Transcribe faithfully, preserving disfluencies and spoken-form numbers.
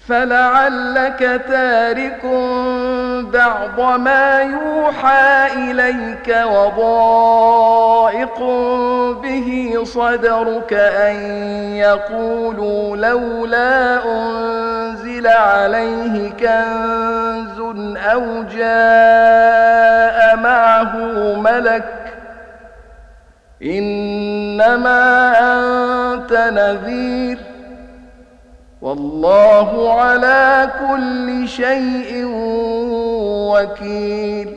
فلعلك تارك بعض ما يوحى إليك وضائق به صدرك أن يقولوا لولا أنزل عليه كنز أو جاء معه ملك إنما أنت نذير والله على كل شيء وكيل.